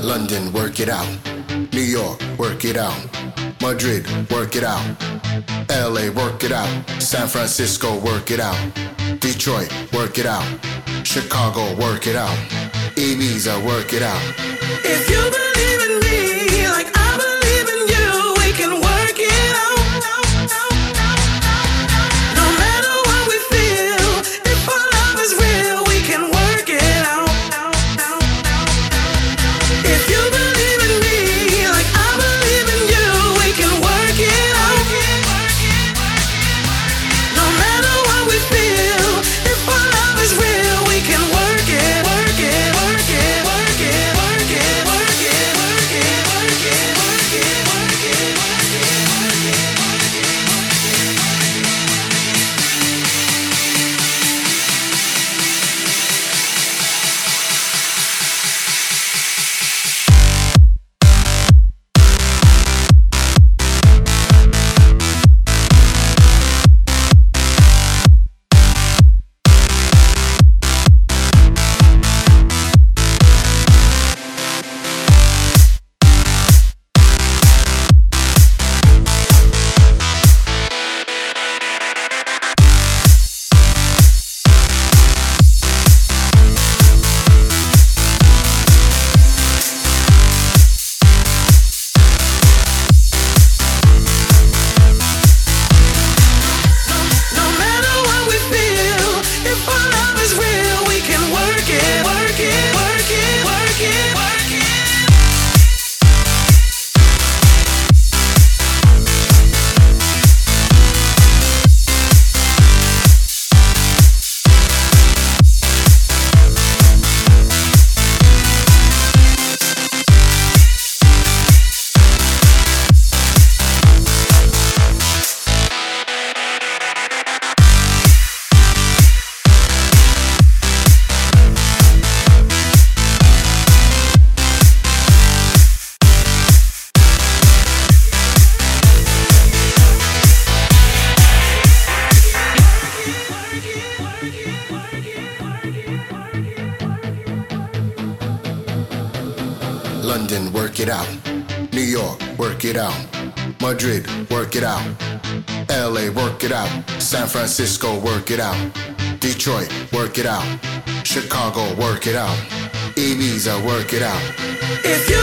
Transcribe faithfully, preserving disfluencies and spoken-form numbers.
London, work it out. New York, work it out. Madrid, work it out. L A, work it out. San Francisco, work it out. Detroit, work it out. Chicago, work it out. Ibiza, work it out. If you believe in me like I believe in you, we can work it out. No matter what we feel, if our love is real, we can work it out. If you believe in me like I believe in you, we can work it out. No matter what we feel, if our love is real, we can work it, work it, work it, work it, work it, work it, work it, work it, work it, work it, work it, work it. London, work it out. New York, work it out. Madrid, work it out. L A, work it out. San Francisco, work it out. Detroit, work it out. Chicago, work it out. Ibiza, work it out. If you